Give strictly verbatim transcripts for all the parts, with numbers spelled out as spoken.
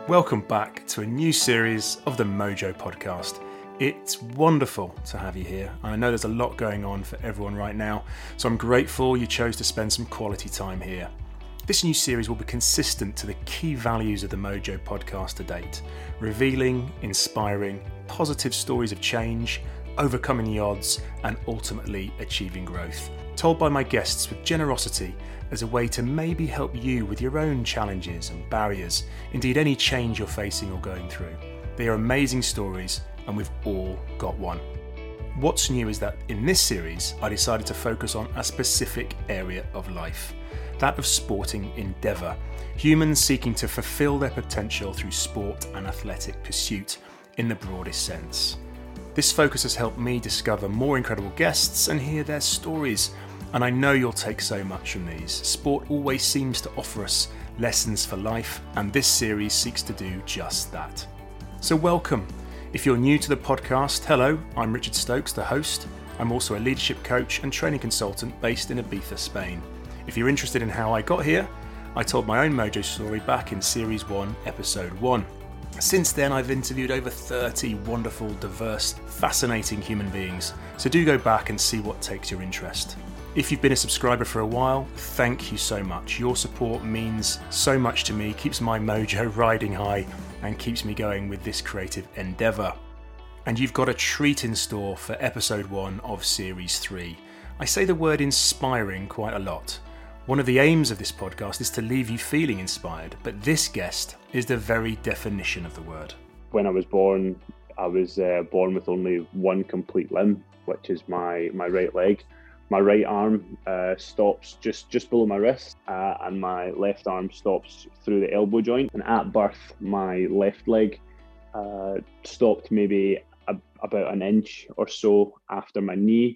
Welcome back to a new series of the Mojo Podcast. It's wonderful to have you here. I know there's a lot going on for everyone right now, so I'm grateful you chose to spend some quality time here. This new series will be consistent to the key values of the Mojo Podcast to date, revealing, inspiring, positive stories of change, overcoming the odds, and ultimately achieving growth. Told by my guests with generosity as a way to maybe help you with your own challenges and barriers, indeed any change you're facing or going through. They are amazing stories, and we've all got one. What's new is that in this series, I decided to focus on a specific area of life, that of sporting endeavour, humans seeking to fulfil their potential through sport and athletic pursuit in the broadest sense. This focus has helped me discover more incredible guests and hear their stories, and I know you'll take so much from these. Sport always seems to offer us lessons for life, and this series seeks to do just that. So welcome. If you're new to the podcast, hello, I'm Richard Stokes, the host. I'm also a leadership coach and training consultant based in Ibiza, Spain. If you're interested in how I got here, I told my own Mojo story back in Series one, Episode one. Since then, I've interviewed over thirty wonderful, diverse, fascinating human beings, so do go back and see what takes your interest. If you've been a subscriber for a while, thank you so much. Your support means so much to me, keeps my mojo riding high, and keeps me going with this creative endeavour. And you've got a treat in store for episode one of series three. I say the word inspiring quite a lot. One of the aims of this podcast is to leave you feeling inspired, but this guest is the very definition of the word. When I was born, I was uh, born with only one complete limb, which is my, my right leg. My right arm uh, stops just, just below my wrist, uh, and my left arm stops through the elbow joint. And at birth, my left leg uh, stopped maybe a, about an inch or so after my knee.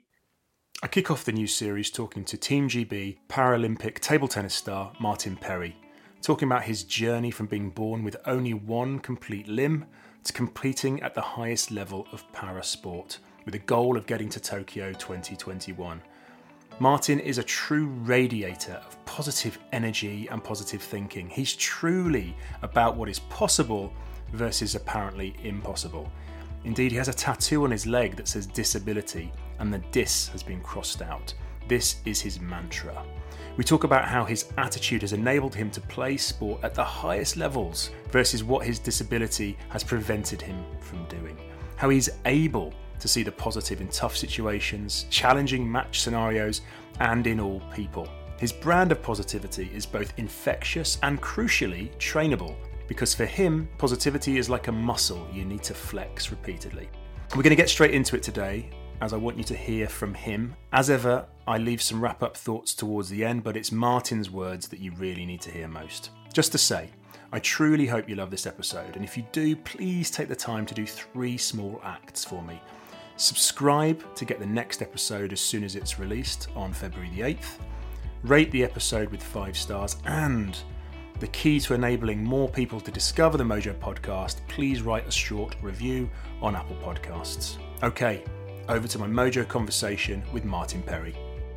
I kick off the new series talking to Team G B Paralympic table tennis star Martin Perry, talking about his journey from being born with only one complete limb to competing at the highest level of para sport, with a goal of getting to Tokyo twenty twenty-one. Martin is a true radiator of positive energy and positive thinking. He's truly about what is possible versus apparently impossible. Indeed, he has a tattoo on his leg that says disability, and the dis has been crossed out. This is his mantra. We talk about how his attitude has enabled him to play sport at the highest levels versus what his disability has prevented him from doing. How he's able to see the positive in tough situations, challenging match scenarios, and in all people. His brand of positivity is both infectious and crucially trainable, because for him, positivity is like a muscle you need to flex repeatedly. We're going to get straight into it today, as I want you to hear from him. As ever, I leave some wrap-up thoughts towards the end, but it's Martin's words that you really need to hear most. Just to say, I truly hope you love this episode, and if you do, please take the time to do three small acts for me. Subscribe to get the next episode as soon as it's released on February the eighth. Rate the episode with five stars, and the key to enabling more people to discover the Mojo Podcast, please write a short review on Apple Podcasts. Okay, over to my Mojo conversation with Martin Perry.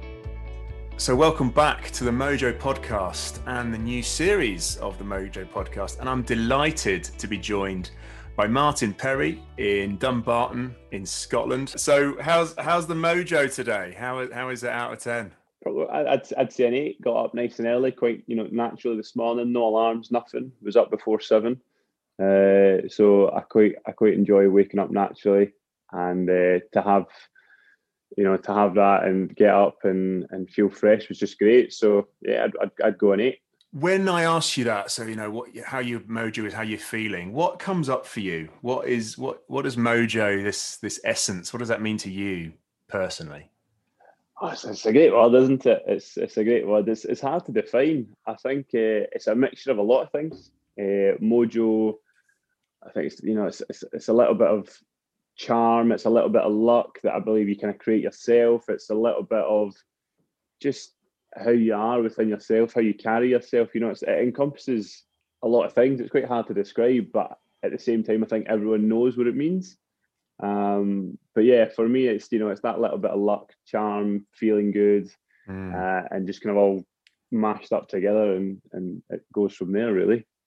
So welcome back to the Mojo Podcast and the new series of the Mojo Podcast, and I'm delighted to be joined by Martin Perry in Dumbarton in Scotland. So how's how's the Mojo today? How how is it out of ten? Probably, I'd I'd say an eight. Got up nice and early, quite you know naturally this morning. No alarms, nothing. Was up before seven, uh, so I quite I quite enjoy waking up naturally, and uh, to have you know to have that and get up and, and feel fresh was just great. So yeah, I'd I'd, I'd go an eight. When I ask you that, so you know what, how your mojo is, how you're feeling, what comes up for you? What is what? What does mojo, this this essence? What does that mean to you personally? Oh, it's, it's a great word, isn't it? It's it's a great word. It's it's hard to define. I think uh, it's a mixture of a lot of things. Uh, mojo, I think it's you know it's, it's it's a little bit of charm. It's a little bit of luck that I believe you kind of create yourself. It's a little bit of just how you are within yourself, how you carry yourself. You know, it's, it encompasses a lot of things. It's quite hard to describe, but at the same time, I think everyone knows what it means. Um, but yeah, for me, it's, you know, it's that little bit of luck, charm, feeling good, mm. uh, and just kind of all mashed up together, and, and it goes from there, really.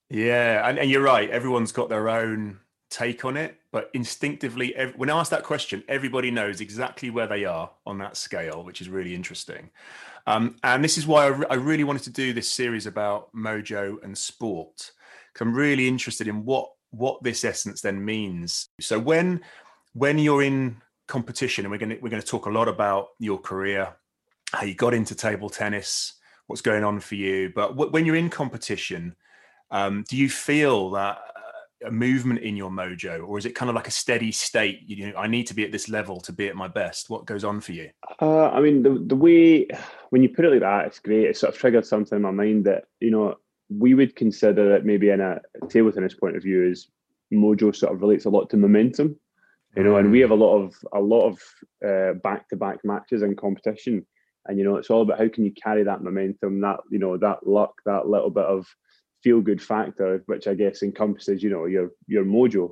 Yeah, and, and you're right. Everyone's got their own take on it, but instinctively, ev- when I ask that question, everybody knows exactly where they are on that scale, which is really interesting. Um, and this is why I, re- I really wanted to do this series about mojo and sport, because I'm really interested in what what this essence then means. So when when you're in competition, and we're going to we're going to talk a lot about your career, how you got into table tennis, what's going on for you, but w- when you're in competition, um, do you feel that uh, a movement in your mojo, or is it kind of like a steady state? You know, I need to be at this level to be at my best. What goes on for you? Uh, I mean, the the way when you put it like that, it's great. It sort of triggered something in my mind that you know we would consider it maybe in a table tennis point of view is mojo sort of relates a lot to momentum, you know, and we have Mm, a lot of a lot of uh, back-to-back matches in competition, and you know it's all about how can you carry that momentum, that you know that luck, that little bit of feel-good factor, which I guess encompasses you know your your mojo.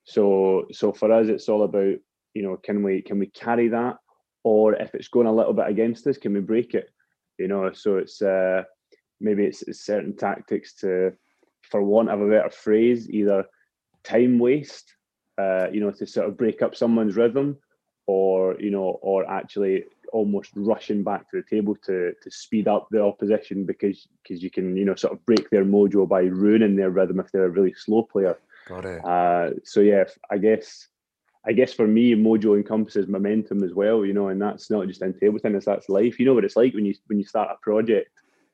So so for us, it's all about you know can we can we carry that, or if it's going a little bit against us, can we break it? You know, so it's uh, maybe it's, it's certain tactics to, for want of a better phrase, either time waste, uh, you know, to sort of break up someone's rhythm, or you know, or actually almost rushing back to the table to to speed up the opposition because because you can you know sort of break their mojo by ruining their rhythm if they're a really slow player. got it. Uh, so yeah, I guess I guess for me, mojo encompasses momentum as well, you know, and that's not just in table tennis, that's life. You know what it's like when you when you start a project,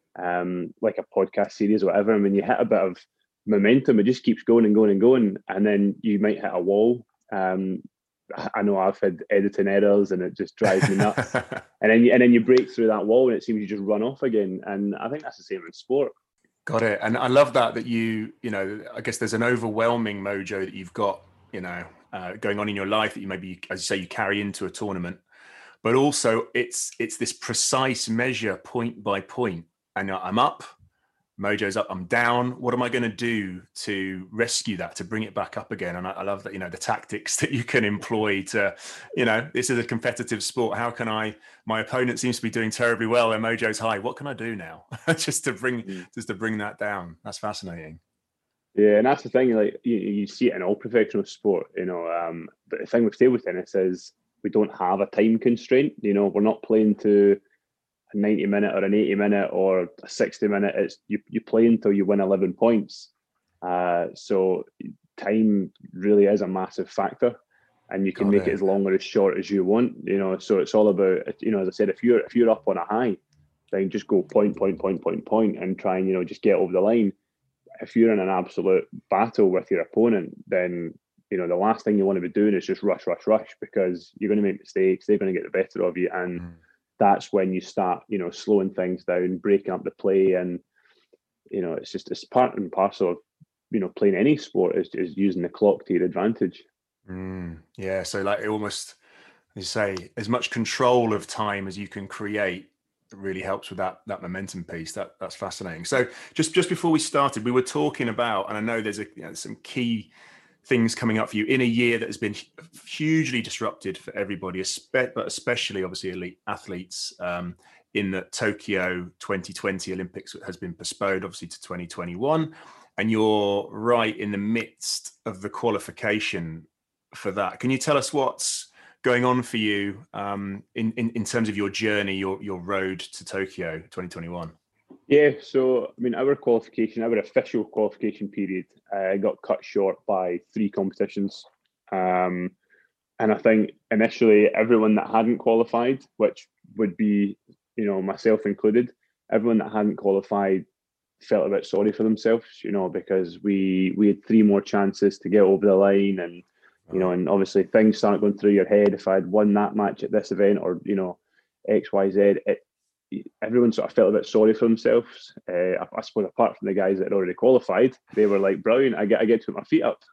um, like a podcast series or whatever, and when you hit a bit of momentum, it just keeps going and going and going, and then you might hit a wall. Um, I know I've had editing errors, and it just drives me nuts. And then you, and then you break through that wall, and it seems you just run off again. And I think that's the same in sport. Got it. And I love that that you, you know, I guess there's an overwhelming mojo that you've got, you know, uh, going on in your life that you maybe, as you say, you carry into a tournament. But also it's it's this precise measure point by point. And I'm up, mojo's up, I'm down. What am I going to do to rescue that, to bring it back up again? And I, I love that, you know, the tactics that you can employ to, you know, this is a competitive sport. How can I, my opponent seems to be doing terribly well and mojo's high. What can I do now just to bring, Mm. just to bring that down? That's fascinating. Yeah, and that's the thing. Like you, you see it in all professional sport, you know. Um, but the thing with table tennis is we don't have a time constraint. You know, we're not playing to a ninety minute or an eighty minute or a sixty minute. It's you you play until you win eleven points. Uh, so time really is a massive factor, and you can Got make it it. as long or as short as you want. You know, so it's all about you know, as I said, if you're if you're up on a high, then just go point point point point point and try and you know just get over the line. If you're in an absolute battle with your opponent, then you know the last thing you want to be doing is just rush, rush, rush because you're going to make mistakes. They're going to get the better of you, and Mm. that's when you start, you know, slowing things down, breaking up the play, and you know, it's just it's part and parcel of you know playing any sport is is using the clock to your advantage. Mm. Yeah. So like it almost, as you say, as much control of time as you can create really helps with that that momentum piece. That that's fascinating. So just just before we started, we were talking about, and I know there's a you know, some key things coming up for you in a year that has been hugely disrupted for everybody, but especially obviously elite athletes. Um, in that Tokyo twenty twenty Olympics has been postponed, obviously, to twenty twenty-one, and you're right in the midst of the qualification for that. Can you tell us what's going on for you um, in, in in terms of your journey, your your road to Tokyo twenty twenty-one? Yeah, so I mean, our qualification, our official qualification period, uh, got cut short by three competitions. Um, And I think initially everyone that hadn't qualified, which would be, you know, myself included, everyone that hadn't qualified felt a bit sorry for themselves, you know, because we we had three more chances to get over the line, and you know, Right. and obviously things start going through your head. If I'd won that match at this event, or you know, X, Y, Z, it, everyone sort of felt a bit sorry for themselves. Uh, I, I suppose apart from the guys that had already qualified, they were like, "Brilliant! I get I get to put my feet up."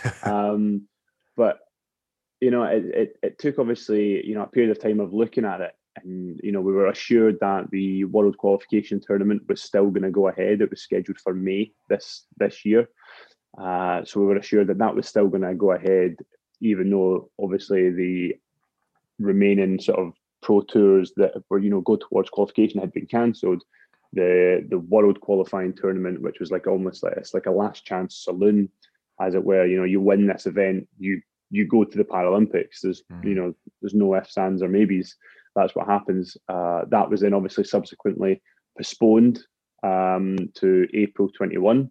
um, but you know, it, it, it took obviously, you know, a period of time of looking at it. And, you know, we were assured that the world qualification tournament was still going to go ahead. It was scheduled for May this this year. Uh, so we were assured that that was still going to go ahead, even though obviously the remaining sort of pro tours that were, you know, go towards qualification had been cancelled. the the world qualifying tournament, which was like almost like it's like a last chance saloon, as it were. You know, you win this event, you you go to the Paralympics. There's mm. you know there's no ifs, ands, or maybes. That's what happens. Uh, that was then obviously subsequently postponed um, to April twenty-one.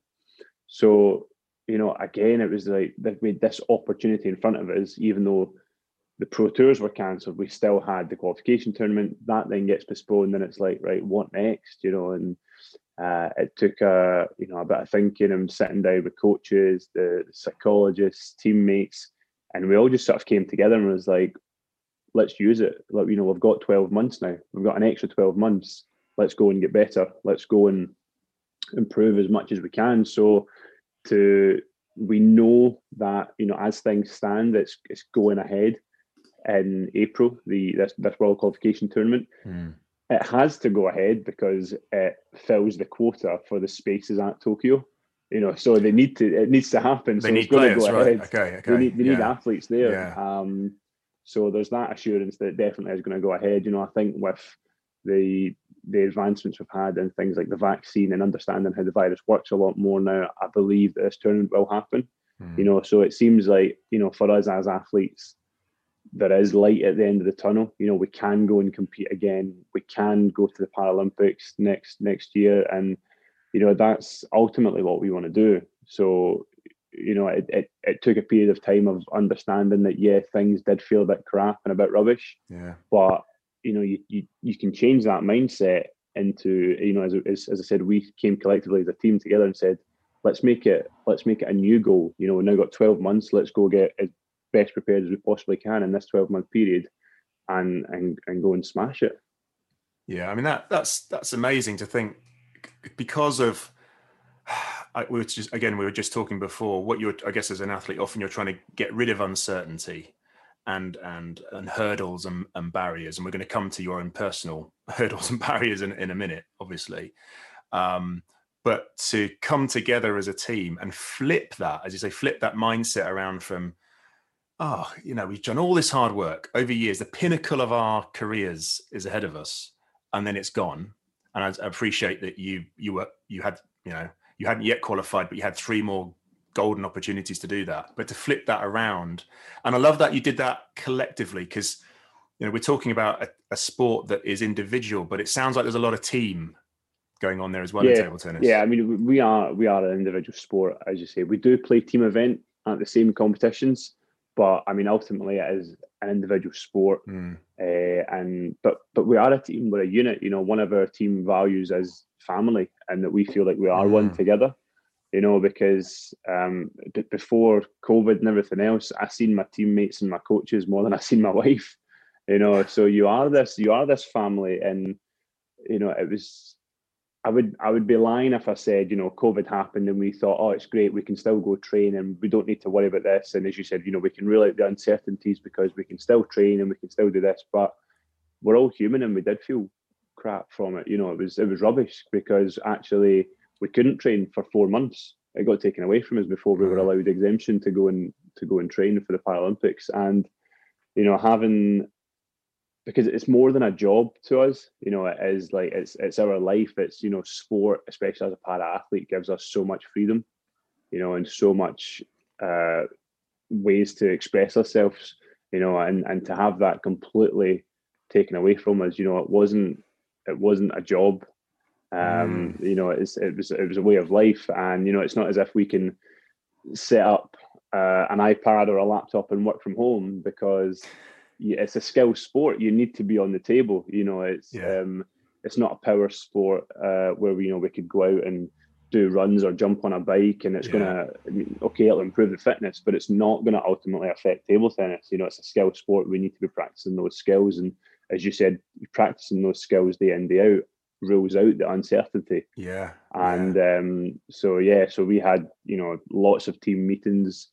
So, you know, again, it was like we had this opportunity in front of us, even though the Pro Tours were cancelled, we still had the qualification tournament. That then gets postponed, and it's like, right, what next? You know, and uh, it took a you know a bit of thinking and sitting down with coaches, the psychologists, teammates, and we all just sort of came together and was like, let's use it. Like, you know, we've got twelve months now. We've got an extra twelve months. Let's go and get better. Let's go and improve as much as we can. So, to we know that, you know, as things stand, it's it's going ahead in April, the this, this World Qualification Tournament. Mm. It has to go ahead because it fills the quota for the spaces at Tokyo. You know, so they need to. It needs to happen. They so need it's going players, to go right? ahead. Okay, okay. They need they yeah. need athletes there. Yeah. Um, so there's that assurance that it definitely is going to go ahead. You know, I think with the the advancements we've had and things like the vaccine and understanding how the virus works a lot more now, I believe that this tournament will happen. Mm. You know, so it seems like, you know, for us as athletes, there is light at the end of the tunnel. You know, we can go and compete again. We can go to the Paralympics next next year, and you know that's ultimately what we want to do. So, you know, it, it it took a period of time of understanding that yeah, things did feel a bit crap and a bit rubbish. Yeah. But you know, you you, you can change that mindset into, you know, as, as as I said, we came collectively as a team together and said, let's make it let's make it a new goal. You know, we've now got twelve months. Let's go get as best prepared as we possibly can in this twelve month period, and and and go and smash it. Yeah, I mean that that's that's amazing to think, because of I, we were just again we were just talking before what you're, I guess as an athlete often you're trying to get rid of uncertainty and and and hurdles and, and barriers, and we're going to come to your own personal hurdles and barriers in, in a minute, obviously. Um, but to come together as a team and flip that, as you say, flip that mindset around from, oh, you know, we've done all this hard work over years. The pinnacle of our careers is ahead of us, and then it's gone. And I, I appreciate that you you were you had you know you hadn't yet qualified, but you had three more golden opportunities to do that. But to flip that around, and I love that you did that collectively, because you know we're talking about a, a sport that is individual, but it sounds like there's a lot of team going on there as well yeah, in table tennis. Yeah, I mean we are we are an individual sport, as you say. We do play team event at the same competitions. But I mean, ultimately, it is an individual sport, mm. uh, and but but we are a team. We're a unit. You know, one of our team values is family, and that we feel like we are mm. one together. You know, because um, b- before COVID and everything else, I seen my teammates and my coaches more than I seen my wife. You know, so you are this, you are this family, and you know, it was. I would I would be lying if I said, you know, COVID happened and we thought, oh, it's great, we can still go train and we don't need to worry about this. And as you said, you know, we can rule out the uncertainties because we can still train and we can still do this. But we're all human, and we did feel crap from it. You know, it was it was rubbish because actually we couldn't train for four months. It got taken away from us before we were allowed exemption to go and to go and train for the Paralympics. And you know, having because it's more than a job to us, you know, it is like it's it's our life. It's, you know, sport, especially as a para athlete, gives us so much freedom, you know, and so much uh, ways to express ourselves, you know, and and to have that completely taken away from us, you know, it wasn't it wasn't a job, um, mm. you know, it's it was it was a way of life, and you know, it's not as if we can set up uh, an iPad or a laptop and work from home, because it's a skill sport. You need to be on the table. You know, it's yeah. um, it's not a power sport uh, where we, you know, we could go out and do runs or jump on a bike, and it's yeah. gonna, I mean, okay, it'll improve the fitness, but it's not gonna ultimately affect table tennis. You know, it's a skill sport. We need to be practicing those skills, and as you said, practicing those skills day in day out rules out the uncertainty. Yeah, and yeah. Um, so yeah, so we had, you know, lots of team meetings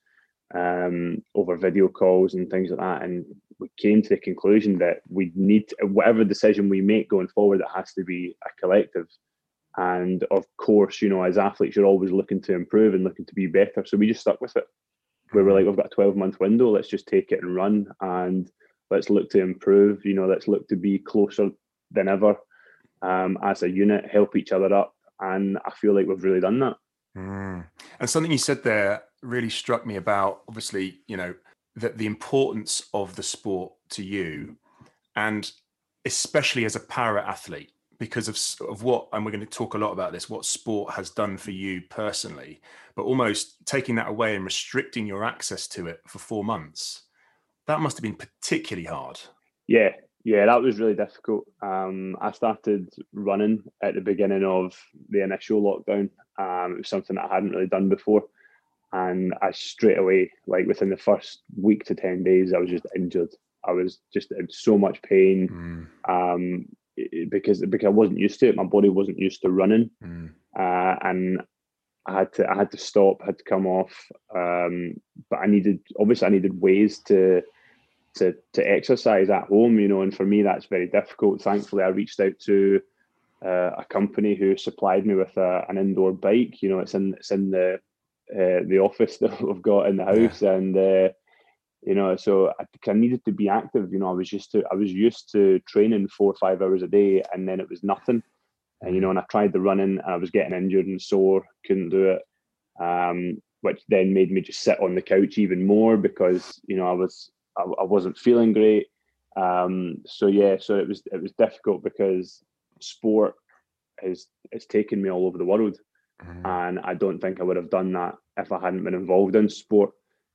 um over video calls and things like that, and we came to the conclusion that we need to, whatever decision we make going forward, it has to be a collective. And of course, you know, as athletes, you're always looking to improve and looking to be better, so we just stuck with it. We were like, we've got a twelve month window, let's just take it and run, and let's look to improve. You know, let's look to be closer than ever. um, as a unit, help each other up, and I feel like we've really done that. Mm. And something you said there really struck me about, obviously, you know, that the importance of the sport to you, and especially as a para athlete, because of, of what, and we're going to talk a lot about this, what sport has done for you personally, but almost taking that away and restricting your access to it for four months. That must have been particularly hard. Yeah, yeah, that was really difficult. Um, I started running at the beginning of the initial lockdown. Um, it was something that I hadn't really done before. And I straight away, like within the first week to ten days, I was just injured. I was just in so much pain Mm. um, because because I wasn't used to it. My body wasn't used to running, mm. uh, and I had to I had to stop, had to come off. Um, but I needed obviously I needed ways to to to exercise at home, you know. And for me, that's very difficult. Thankfully, I reached out to uh, a company who supplied me with a, an indoor bike. You know, it's in it's in the uh, the office that we've got in the house, yeah. and uh, you know, so I, I needed to be active. You know, I was used to I was used to training four or five hours a day, and then it was nothing. Mm. And you know, and I tried the running, and I was getting injured and sore, couldn't do it. Um, which then made me just sit on the couch even more because you know I was I, I wasn't feeling great. Um, so yeah, so it was it was difficult because sport has has taken me all over the world, mm. and I don't think I would have done that if I hadn't been involved in sport.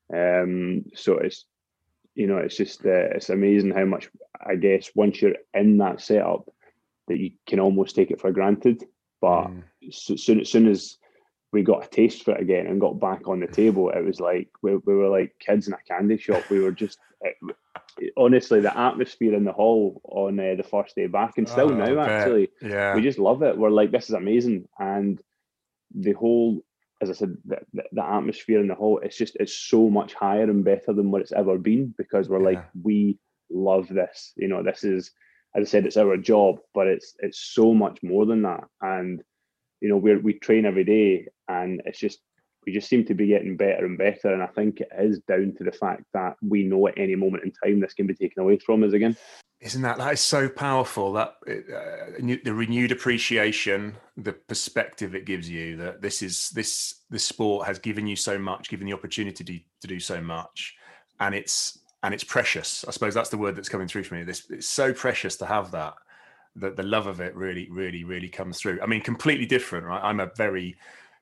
Um, so it's you know it's just uh, it's amazing how much I guess once you're in that setup that you can almost take it for granted. But mm. so, soon as soon as we got a taste for it again and got back on the table, it was like we, we were like kids in a candy shop. We were just it, honestly, the atmosphere in the hall on uh, the first day back, and still oh, now actually, yeah, we just love it. We're like, this is amazing, and the whole, as I said, the, the, the atmosphere in the hall, it's just it's so much higher and better than what it's ever been because we're yeah. like, we love this. You know, this is, as I said, it's our job, but it's it's so much more than that, and you know, we we train every day, and it's just we just seem to be getting better and better. And I think it is down to the fact that we know at any moment in time this can be taken away from us again. Isn't that that is so powerful? That uh, the renewed appreciation, the perspective it gives you that this is this this sport has given you so much, given the opportunity to, to do so much, and it's and it's precious. I suppose that's the word that's coming through for me. This it's so precious to have that. The, the love of it really, really, really comes through. I mean, completely different, right? I'm a very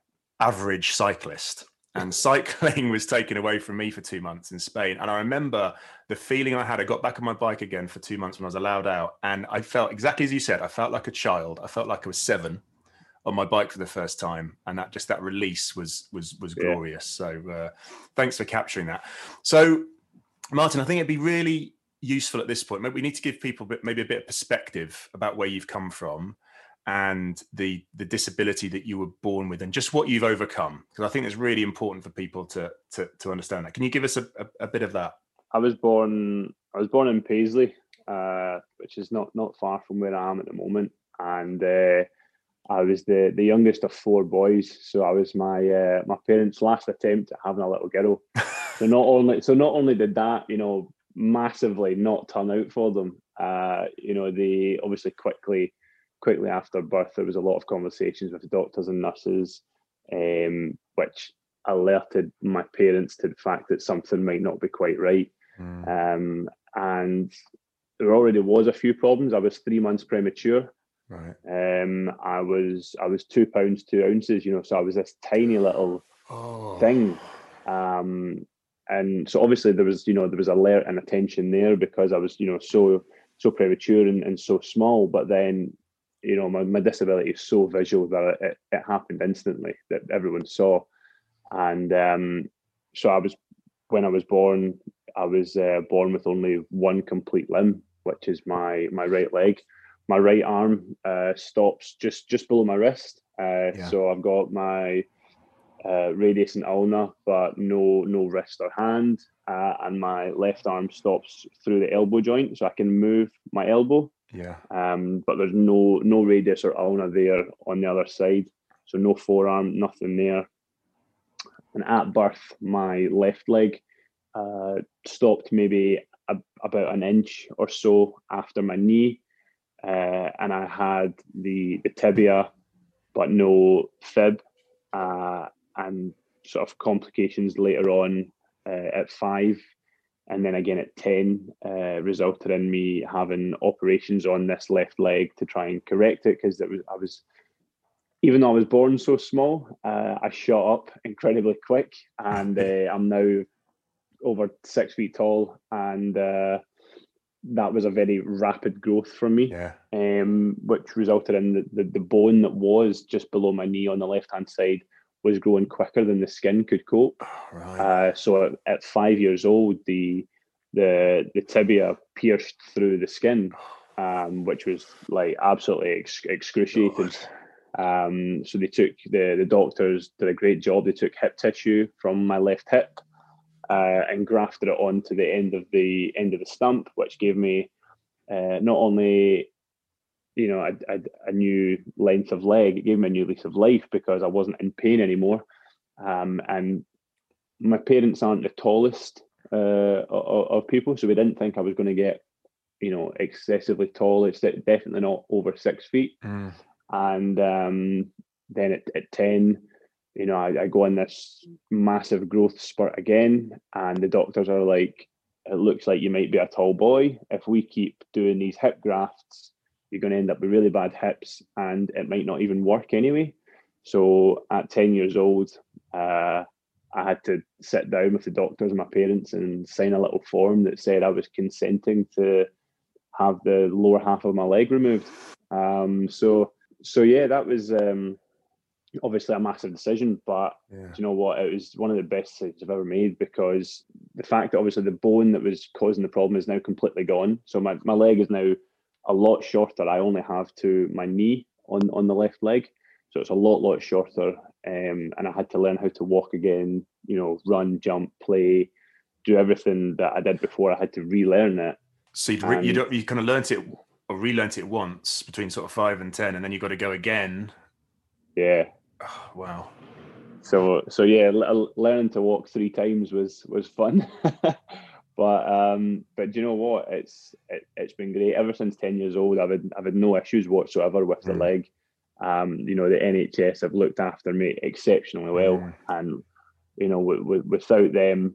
average cyclist, and cycling was taken away from me for two months in Spain. And I remember the feeling I had. I got back on my bike again for two months when I was allowed out, and I felt exactly as you said. I felt like a child. I felt like I was seven on my bike for the first time, and that just that release was was was yeah. glorious. So uh, thanks for capturing that. So Martin, I think it'd be really useful at this point. Maybe we need to give people maybe a bit of perspective about where you've come from and the the disability that you were born with and just what you've overcome, because I think it's really important for people to to to understand that. Can you give us a, a, a bit of that? I was born I was born in Paisley, uh, which is not not far from where I am at the moment, and uh, I was the the youngest of four boys, so I was my uh, my parents' last attempt at having a little girl. so not only so not only did that, you know, massively not turn out for them. Uh, you know, they obviously quickly, quickly after birth, there was a lot of conversations with doctors and nurses, um, which alerted my parents to the fact that something might not be quite right. Mm. Um, and there already was a few problems. I was three months premature. Right. Um, I was I was two pounds two ounces. You know, so I was this tiny little oh. thing. Um, And so obviously there was, you know, there was alert and attention there because I was, you know, so so premature and, and so small. But then, you know, my, my disability is so visual that it, it happened instantly that everyone saw. And um, so I was, when I was born, I was uh, born with only one complete limb, which is my my right leg. My right arm uh, stops just just below my wrist. Uh, yeah. So I've got my Uh, radius and ulna, but no no wrist or hand, uh, and my left arm stops through the elbow joint, so I can move my elbow. Yeah. Um, but there's no no radius or ulna there on the other side, so no forearm, nothing there. And at birth, my left leg uh, stopped maybe a, about an inch or so after my knee, uh, and I had the the tibia, but no fib, uh, and sort of complications later on uh, at five, and then again at ten, uh, resulted in me having operations on this left leg to try and correct it, because it was I was even though I was born so small, uh, I shot up incredibly quick, and uh, I'm now over six feet tall, and uh, that was a very rapid growth for me, Yeah. um, which resulted in the, the, the bone that was just below my knee on the left hand side was growing quicker than the skin could cope. Oh, right. Uh, so at, at five years old, the the the tibia pierced through the skin, um, which was like absolutely ex- excruciating. Um, so they took the the doctors did a great job. They took hip tissue from my left hip uh, and grafted it onto the end of the end of the stump, which gave me uh, not only you know a, a, a new length of leg, it gave me a new lease of life because I wasn't in pain anymore. Um, and my parents aren't the tallest uh, of, of people, so we didn't think I was going to get you know excessively tall. It's definitely not over six feet. Mm. And um, then at, at ten, you know, I, I go on this massive growth spurt again, and the doctors are like, "It looks like you might be a tall boy. If we keep doing these hip grafts, you're going to end up with really bad hips, and it might not even work anyway." So at ten years old, uh, I had to sit down with the doctors and my parents and sign a little form that said I was consenting to have the lower half of my leg removed. Um, so so yeah, that was um, obviously a massive decision, but Yeah. do you know what? It was one of the best decisions I've ever made, because the fact that obviously the bone that was causing the problem is now completely gone. So my, my leg is now a lot shorter. I only have to my knee on, on the left leg. So it's a lot, lot shorter. Um, and I had to learn how to walk again, you know, run, jump, play, do everything that I did before. I had to relearn it. So you'd re- you don't you kind of learnt it or relearnt it once between sort of five and ten, and then you got to go again. Yeah. Oh, wow. So so yeah, l- learning to walk three times was was fun. But um, but do you know what? It's it, it's been great ever since ten years old. I've had I've had no issues whatsoever with the Mm. leg. Um, you know, the N H S have looked after me exceptionally well, Mm. and you know, w- w- without them,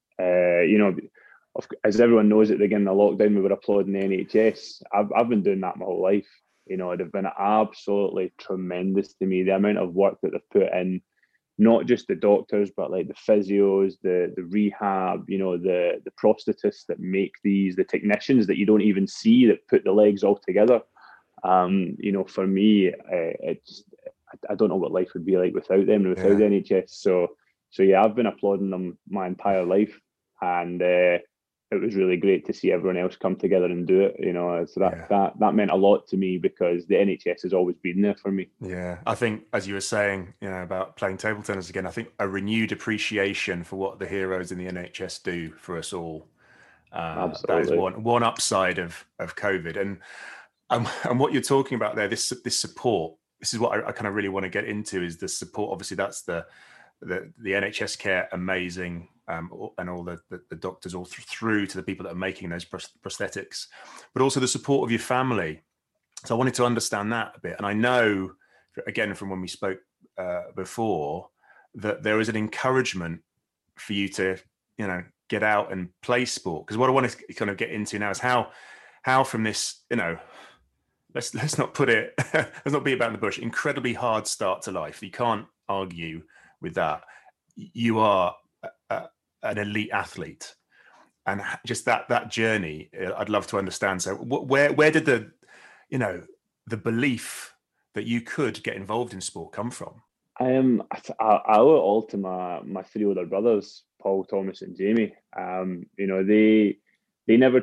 uh, you know, of, as everyone knows, at the beginning of lockdown, we were applauding the N H S. I've I've been doing that my whole life. You know, they've been absolutely tremendous to me. The amount of work that they've put in, not just the doctors, but like the physios, the the rehab, you know, the the prosthetists that make these, the technicians that you don't even see that put the legs all together. Um, you know, for me, uh, it's I don't know what life would be like without them and without Yeah. the N H S. So, so yeah, I've been applauding them my entire life, and uh, it was really great to see everyone else come together and do it. You know, so that Yeah. that that meant a lot to me, because the N H S has always been there for me. Yeah, I think as you were saying, you know, about playing table tennis again, I think a renewed appreciation for what the heroes in the N H S do for us all. Uh, that is Absolutely. one one upside of of COVID, and um, and what you're talking about there, this this support. This is what I, I kind of really want to get into, is the support. Obviously, that's the the, the N H S care, amazing, um, and all the, the, the doctors all th- through to the people that are making those prosthetics, but also the support of your family. So I wanted to understand that a bit. And I know, again, from when we spoke uh, before, that there is an encouragement for you to, you know, get out and play sport. Because what I want to kind of get into now is how, how from this, you know, let's let's not put it, let's not be about the bush, incredibly hard start to life. You can't argue with that. You are a, a, an elite athlete, and just that that journey, I'd love to understand. So, where where did the, you know, the belief that you could get involved in sport come from? Um, I, I owe it all to my my three older brothers, Paul, Thomas, and Jamie. Um, you know, they they never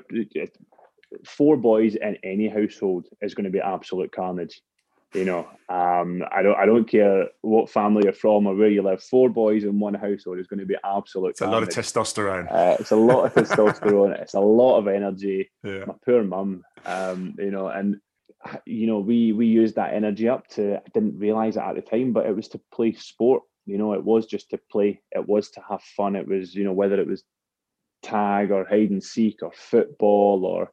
four boys in any household is going to be absolute carnage. You know, um, I don't I don't care what family you're from or where you live. Four boys in one household is going to be absolute It's carnage. a lot of testosterone. Uh, it's a lot of testosterone. It's a lot of energy. Yeah. My poor mum, um, you know, and you know, we we used that energy up to. I didn't realize it at the time, but it was to play sport. You know, it was just to play. It was to have fun. It was, you know, whether it was tag or hide and seek or football or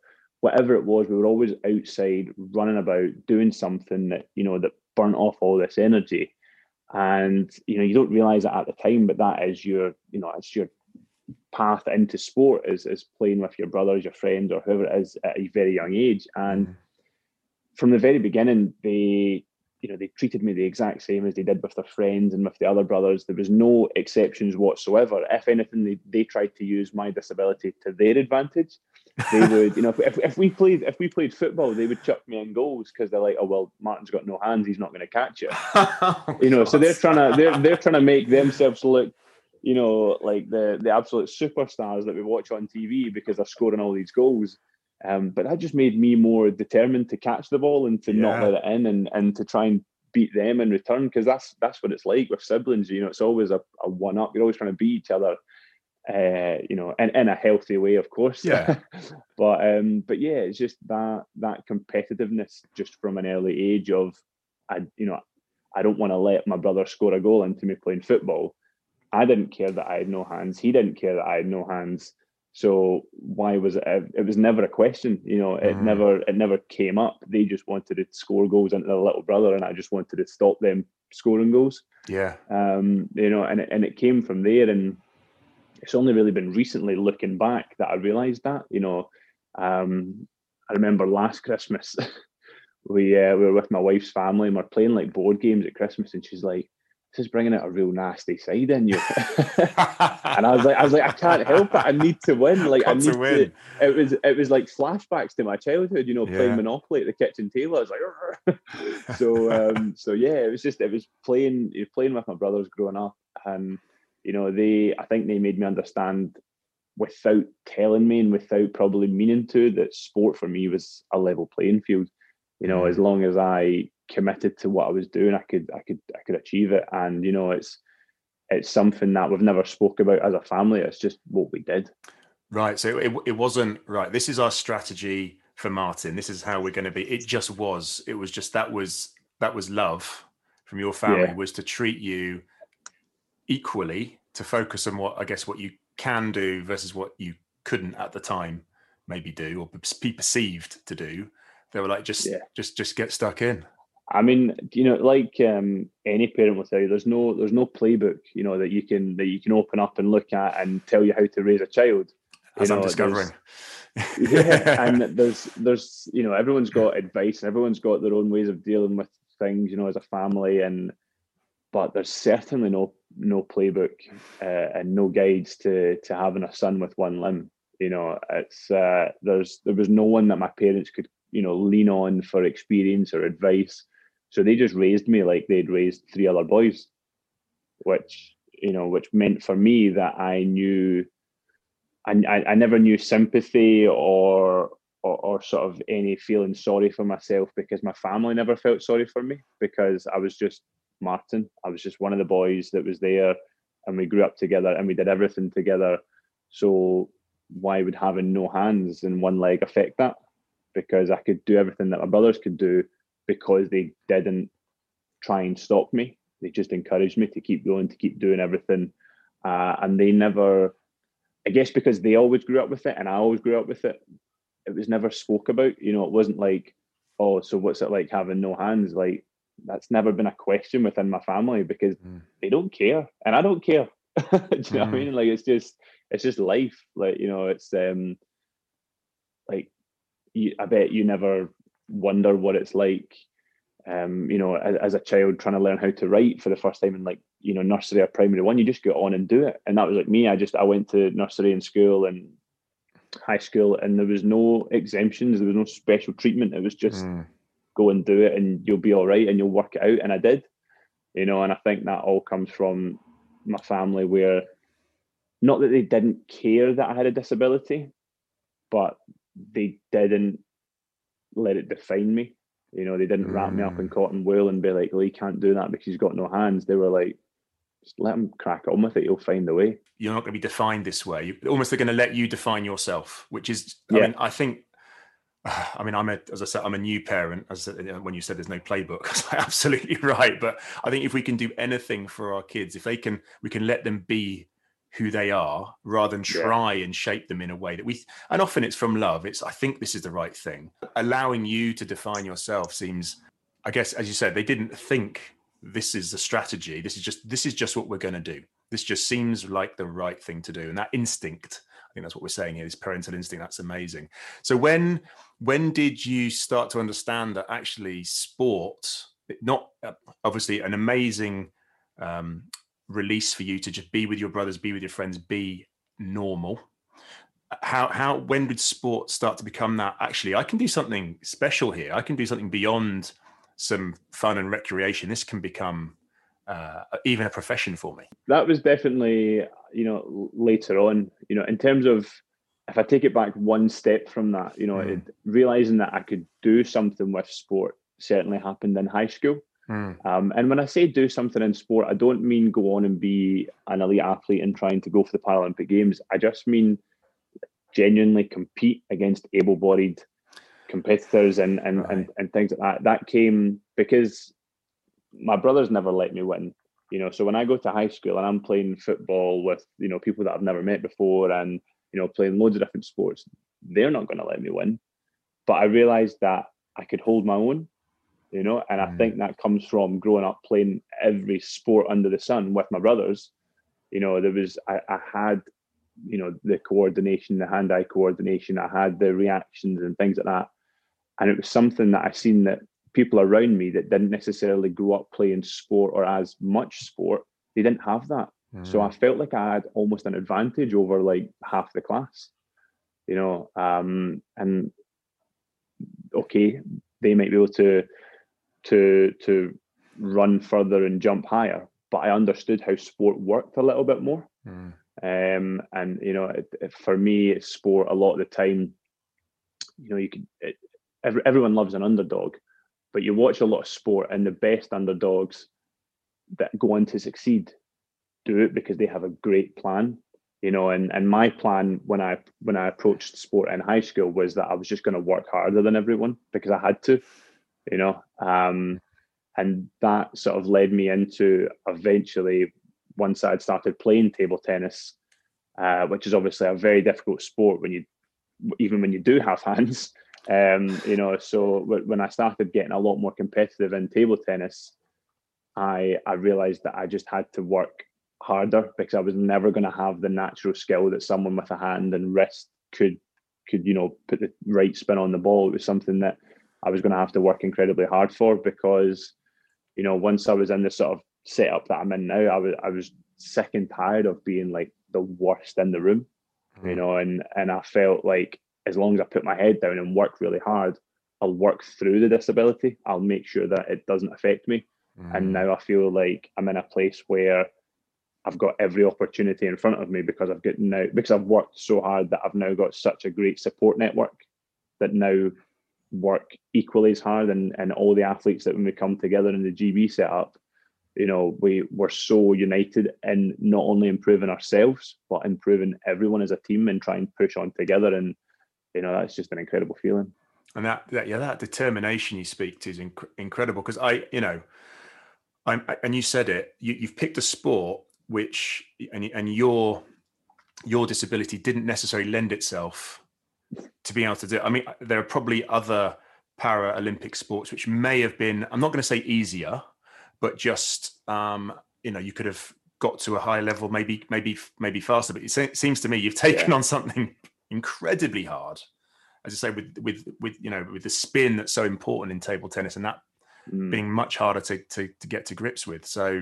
whatever it was, we were always outside running about doing something that, you know, that burnt off all this energy. And, you know, you don't realize it at the time, but that is your, you know, it's your path into sport, is, is playing with your brothers, your friends, or whoever it is at a very young age. And mm. from the very beginning, they, you know, they treated me the exact same as they did with their friends and with the other brothers. There was no exceptions whatsoever. If anything, they, they tried to use my disability to their advantage. They would, you know, if, if we played if we played football, they would chuck me in goals because they're like, oh well, Martin's got no hands, he's not going to catch it. oh, you know, God. So they're trying to they're they're trying to make themselves look, you know, like the the absolute superstars that we watch on T V because they're scoring all these goals. Um, but that just made me more determined to catch the ball and to yeah. not let it in, and and to try and beat them in return, because that's that's what it's like with siblings. You know, it's always a, a one up. You're always trying to beat each other. Uh, you know, in, in a healthy way, of course. Yeah. but um, but yeah, it's just that that competitiveness just from an early age of, I you know, I don't want to let my brother score a goal into me playing football. I didn't care that I had no hands. He didn't care that I had no hands. So why was it? It was never a question. You know, it mm. never it never came up. They just wanted to score goals into their little brother, and I just wanted to stop them scoring goals. Yeah. Um, you know, and it, and it came from there. And it's only really been recently, looking back, that I realised that, you know, um, I remember last Christmas, we uh, we were with my wife's family and we're playing like board games at Christmas, and she's like, "This is bringing out a real nasty side in you." and I was like, I was like, I can't help it. I need to win. Like, Got I need to win. To, it was it was like flashbacks to my childhood, you know, yeah. playing Monopoly at the kitchen table. I was like, so um, so yeah, it was just it was playing, it was playing with my brothers growing up, and you know, they, I think they made me understand without telling me and without probably meaning to, that sport for me was a level playing field. You know, mm. as long as I committed to what I was doing, I could, I could, I could achieve it. And, you know, it's, it's something that we've never spoke about as a family. It's just what we did. Right. So it, it wasn't, right, this is our strategy for Martin. This is how we're going to be. It just was, it was just, that was, that was love from your family, yeah. was to treat you equally, to focus on what, I guess, what you can do versus what you couldn't at the time maybe do, or be perceived to do. They were like, just, yeah. just, just get stuck in. I mean, you know, like um, any parent will tell you, there's no, there's no playbook, you know, that you can, that you can open up and look at and tell you how to raise a child. As you I'm know, discovering. yeah, and there's, there's, you know, everyone's got advice and everyone's got their own ways of dealing with things, you know, as a family, and but there's certainly no no playbook uh, and no guides to to having a son with one limb. You know, it's uh, there's there was no one that my parents could, you know, lean on for experience or advice. So they just raised me like they'd raised three other boys, which, you know, which meant for me that I knew, I I, I never knew sympathy or, or or sort of any feeling sorry for myself, because my family never felt sorry for me, because I was just Martin. I was just one of the boys that was there, and we grew up together and we did everything together. So why would having no hands and one leg affect that? Because I could do everything that my brothers could do, because they didn't try and stop me. They just encouraged me to keep going, to keep doing everything. Uh, and they never, I guess because they always grew up with it and I always grew up with it, it was never spoke about. You know, it wasn't like, oh, so what's it like having no hands? Like, that's never been a question within my family, because mm. they don't care and I don't care. Do you mm. know what I mean? Like, it's just, it's just life. Like, you know, it's um like, you, I bet you never wonder what it's like, um, you know, as, as a child trying to learn how to write for the first time in, like, you know, nursery or primary one. You just go on and do it. And that was like me. I just, I went to nursery and school and high school, and there was no exemptions. There was no special treatment. It was just mm. go and do it and you'll be all right and you'll work it out. And I did, you know, and I think that all comes from my family, where not that they didn't care that I had a disability, but they didn't let it define me. You know, they didn't mm. wrap me up in cotton wool and be like, well, he can't do that because he's got no hands. They were like, just let him crack on with it. He'll find a way. You're not going to be defined this way. You almost are going to let you define yourself, which is, I yeah. mean, I think, I mean, I'm a, as I said, I'm a new parent. As I said, when you said there's no playbook, I was like, absolutely right. But I think if we can do anything for our kids, if they can, we can let them be who they are rather than try yeah. and shape them in a way that we, and often it's from love. It's, I think this is the right thing. Allowing you to define yourself seems, I guess, as you said, they didn't think this is the strategy. This is just, this is just what we're going to do. This just seems like the right thing to do. And that instinct, I think that's what we're saying here, this parental instinct, that's amazing. So when, when did you start to understand that actually sport, not uh, obviously an amazing um, release for you to just be with your brothers, be with your friends, be normal. How, how, when did sport start to become that, actually, I can do something special here. I can do something beyond some fun and recreation. This can become uh, even a profession for me. That was definitely, you know, later on, you know, in terms of, if I take it back one step from that, you know, mm. it, realizing that I could do something with sport certainly happened in high school. Mm. Um, and when I say do something in sport, I don't mean go on and be an elite athlete and trying to go for the Paralympic Games. I just mean genuinely compete against able-bodied competitors and and, right. and and things like that. That came because my brothers never let me win. You know, so when I go to high school and I'm playing football with, you know, people that I've never met before and, you know, playing loads of different sports, they're not going to let me win. But I realized that I could hold my own. You know, and I mm. think that comes from growing up playing every sport under the sun with my brothers. You know, there was, I, I had, you know, the coordination, the hand-eye coordination, I had the reactions and things like that. And it was something that I seen that people around me that didn't necessarily grow up playing sport or as much sport, they didn't have that. Mm. So I felt like I had almost an advantage over like half the class, you know, um, and okay, they might be able to, to to run further and jump higher, but I understood how sport worked a little bit more. Mm. Um, and you know, it, it, for me, it's sport a lot of the time. You know, you can it, every, everyone loves an underdog, but you watch a lot of sport, and the best underdogs that go on to succeed do it because they have a great plan. You know, and and my plan when I when I approached sport in high school was that I was just going to work harder than everyone because I had to. You know, um, and that sort of led me into eventually, once I'd started playing table tennis, uh, which is obviously a very difficult sport when you, even when you do have hands, um, you know, so when I started getting a lot more competitive in table tennis, I, I realized that I just had to work harder because I was never going to have the natural skill that someone with a hand and wrist could, could, you know, put the right spin on the ball. It was something that I was going to have to work incredibly hard for because, you know, once I was in the sort of setup that I'm in now, I was I was sick and tired of being like the worst in the room, mm. you know, and and I felt like as long as I put my head down and work really hard, I'll work through the disability. I'll make sure that it doesn't affect me. Mm. And now I feel like I'm in a place where I've got every opportunity in front of me because I've got now because I've worked so hard that I've now got such a great support network that now work equally as hard, and, and all the athletes that when we come together in the G B setup, you know, we were so united in not only improving ourselves, but improving everyone as a team and try and push on together. And, you know, that's just an incredible feeling. And that, that yeah, that determination you speak to is inc- incredible because I, you know, I'm, and you said it, you, you've picked a sport which, and, and your, your disability didn't necessarily lend itself to be able to do it. I mean, there are probably other Paralympic sports which may have been, I'm not going to say easier, but just, um, you know, you could have got to a high level, maybe, maybe, maybe faster. But it seems to me you've taken yeah. on something incredibly hard, as I say, with, with, with, you know, with the spin that's so important in table tennis and that mm. being much harder to, to, to get to grips with. So,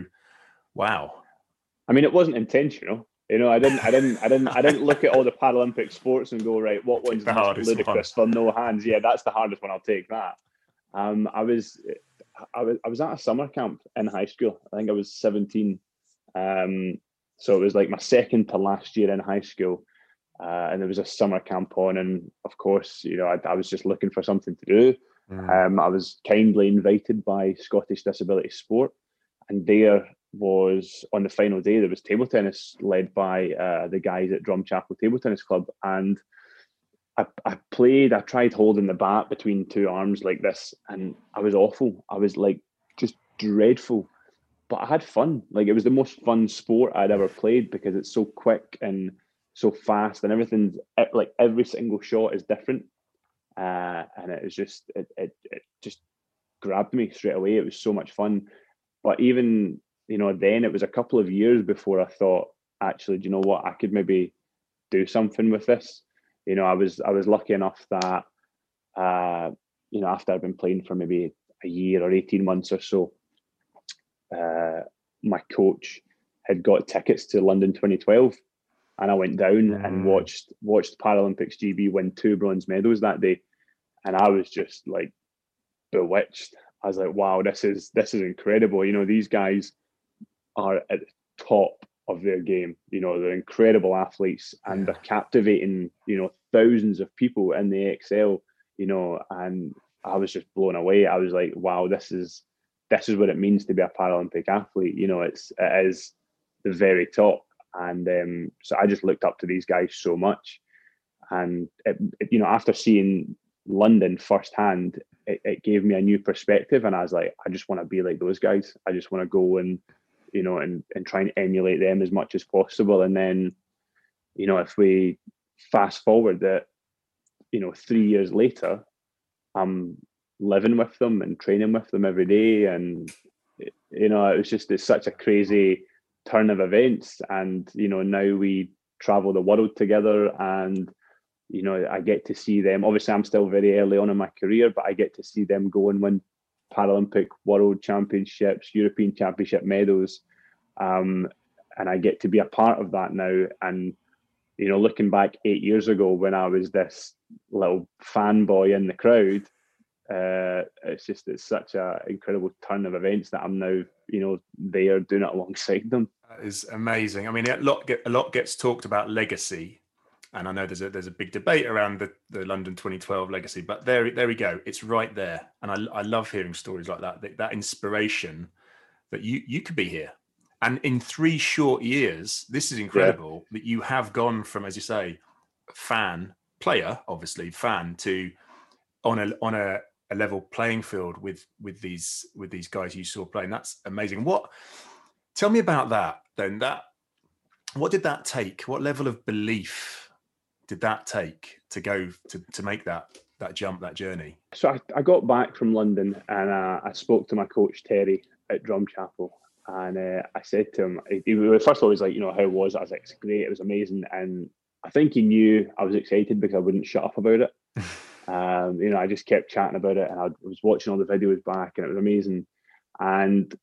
wow. I mean, it wasn't intentional. You know, I didn't, I didn't, I didn't, I didn't look at all the Paralympic sports and go, right, what one's the most ludicrous one. For no hands? Yeah, that's the hardest one. I'll take that. Um, I was, I was, I was at a summer camp in high school. I think I was seventeen. Um, so it was like my second to last year in high school, uh, and there was a summer camp on, and of course, you know, I, I was just looking for something to do. Mm. Um, I was kindly invited by Scottish Disability Sport, and there was on the final day there was table tennis led by uh, the guys at Drumchapel Table Tennis Club, and I, I played. I tried holding the bat between two arms like this, and I was awful. I was like just dreadful. but I had fun. Like it was the most fun sport I'd ever played because it's so quick and so fast, and everything's like every single shot is different. Uh, and it was just it, it it just grabbed me straight away. It was so much fun. But even, you know, then it was a couple of years before I thought, actually, do you know what? I could maybe do something with this. You know, I was I was lucky enough that uh, you know, after I'd been playing for maybe a year or eighteen months or so, uh, my coach had got tickets to London twenty twelve, and I went down mm. and watched watched Paralympics G B win two bronze medals that day, and I was just like bewitched. I was like, wow, this is this is incredible. You know, these guys are at the top of their game. You know, they're incredible athletes, and yeah. they're captivating, you know, thousands of people in the X L, you know, and I was just blown away. I was like, wow, this is this is what it means to be a Paralympic athlete. You know, it's it is the very top. And um, so I just looked up to these guys so much. And, it, it, you know, after seeing London firsthand, it, it gave me a new perspective. And I was like, I just want to be like those guys. I just want to go and, you know, and, and try and emulate them as much as possible. And then, you know, if we fast forward that, you know, three years later, I'm living with them and training with them every day. And, you know, it was just, it's such a crazy turn of events. And, you know, now we travel the world together, and, you know, I get to see them. Obviously, I'm still very early on in my career, but I get to see them go and win Paralympic, World Championships, European Championship medals. Um, and I get to be a part of that now. And, you know, looking back eight years ago when I was this little fanboy in the crowd, uh, it's just, it's such an incredible turn of events that I'm now, you know, there doing it alongside them. That is amazing. I mean, a lot, get, a lot gets talked about legacy. And I know there's a there's a big debate around the, the London twenty twelve legacy, but there there we go. It's right there, and I I love hearing stories like that. That, that inspiration that you you could be here, and in three short years, this is incredible. Yeah. That you have gone from, as you say, fan player, obviously fan, to on a on a, a level playing field with with these with these guys you saw playing. That's amazing. What? Tell me about that. Then that. What did that take? What level of belief did that take to go to, to make that that jump, that journey? So I, I got back from London, and uh, I spoke to my coach Terry at Drumchapel, and uh, I said to him, he, he, first of all, he was like, you know, how was it? I was like, it's great, it was amazing. And I think he knew I was excited because I wouldn't shut up about it. um, you know, I just kept chatting about it, and I was watching all the videos back, and it was amazing. And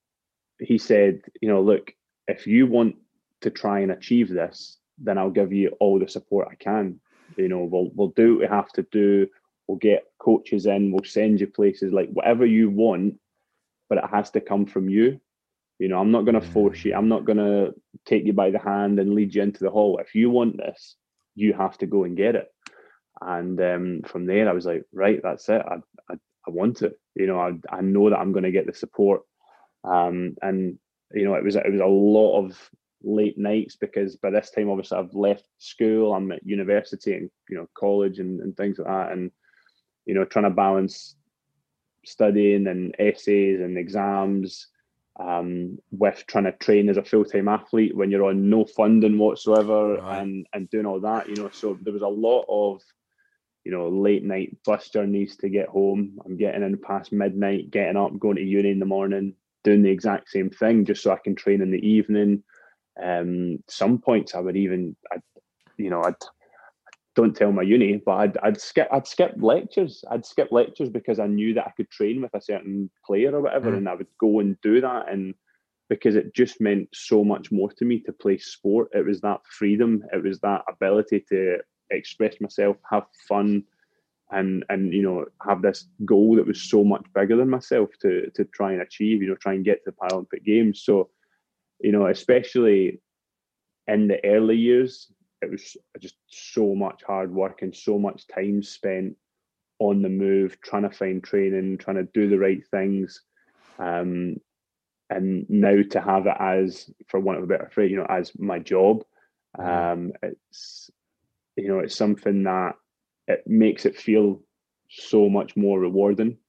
he said, you know, look, if you want to try and achieve this, then I'll give you all the support I can. You know, we'll we'll do what we have to do. We'll get coaches in. We'll send you places, like whatever you want, but it has to come from you. You know, I'm not going to force you. I'm not going to take you by the hand and lead you into the hall. If you want this, you have to go and get it. And um, from there, I was like, right, that's it. I I, I want it. You know, I I know that I'm going to get the support. Um, and you know, it was it was a lot of late nights, because by this time, obviously, I've left school. I'm at university and, you know, college and, and things like that, and, you know, trying to balance studying and essays and exams um, with trying to train as a full-time athlete when you're on no funding whatsoever, right. and and doing all that, you know. So there was a lot of, you know, late night bus journeys to get home. I'm getting in past midnight, getting up, going to uni in the morning, doing the exact same thing just so I can train in the evening. Um, some points I would even, I'd, you know, I'd don't tell my uni, but I'd I'd skip I'd skip lectures. I'd skip lectures because I knew that I could train with a certain player or whatever, mm. and I would go and do that, and because it just meant so much more to me to play sport. It was that freedom. It was that ability to express myself, have fun, and and you know, have this goal that was so much bigger than myself to to try and achieve. You know, try and get to the Paralympic Games. So, you know, especially in the early years, it was just so much hard work and so much time spent on the move, trying to find training, trying to do the right things. Um, and now to have it as, for want of a better phrase, you know, as my job, um, it's, you know, it's something that it makes it feel so much more rewarding.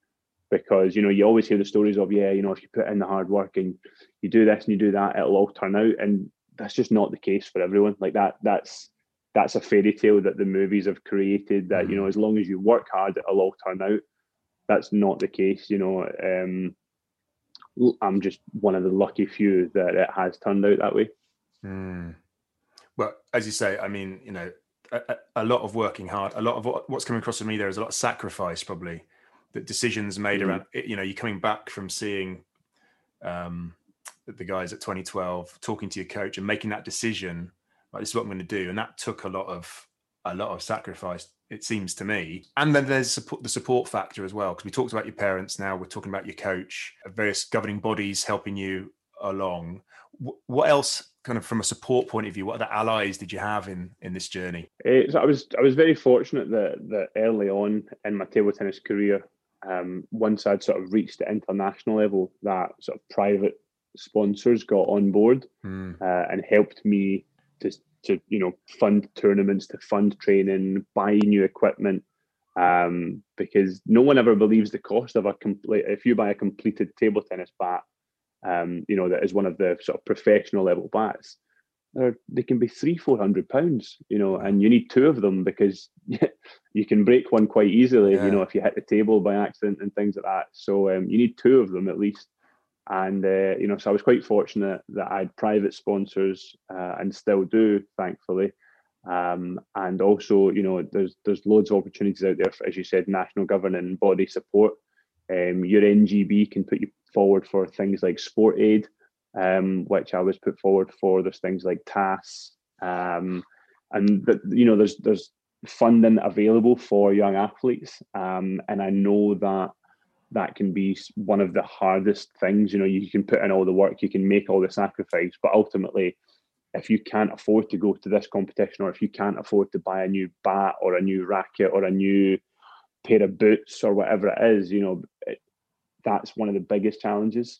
because, you know, you always hear the stories of, yeah, you know, if you put in the hard work and you do this and you do that, it'll all turn out. And that's just not the case for everyone. Like that, that's, that's a fairy tale that the movies have created, that, you know, as long as you work hard, it'll all turn out. That's not the case. You know, um, I'm just one of the lucky few that it has turned out that way. Mm. Well, as you say, I mean, you know, a, a lot of working hard, a lot of what, what's coming across to me there is a lot of sacrifice, probably, that decisions made mm. around, you know, you're coming back from seeing um, the guys at twenty twelve, talking to your coach and making that decision, like, this is what I'm going to do. And that took a lot of, a lot of sacrifice, it seems to me. And then there's support, the support factor as well, because we talked about your parents, now we're talking about your coach, various governing bodies helping you along. What else, kind of from a support point of view, what other allies did you have in in this journey? Uh, so I was I was very fortunate that that early on in my table tennis career, um, once I'd sort of reached the international level, that sort of private sponsors got on board mm. uh, and helped me to to you know fund tournaments, to fund training, buy new equipment, um, because no one ever believes the cost of a complete. If you buy a completed table tennis bat, um, you know, that is one of the sort of professional level bats, they can be three, four hundred pounds, you know, and you need two of them because you can break one quite easily, yeah. you know, if you hit the table by accident and things like that. So um, you need two of them at least. And, uh, you know, so I was quite fortunate that I had private sponsors uh, and still do, thankfully. Um, and also, you know, there's there's loads of opportunities out there for, as you said, national governing body support. Um, your N G B can put you forward for things like Sport Aid, um, which I was put forward for. There's things like T A S, um, and the, you know, there's there's funding available for young athletes, um, and I know that that can be one of the hardest things. You know, you can put in all the work, you can make all the sacrifice, but ultimately, if you can't afford to go to this competition, or if you can't afford to buy a new bat or a new racket or a new pair of boots or whatever it is, you know, it, that's one of the biggest challenges.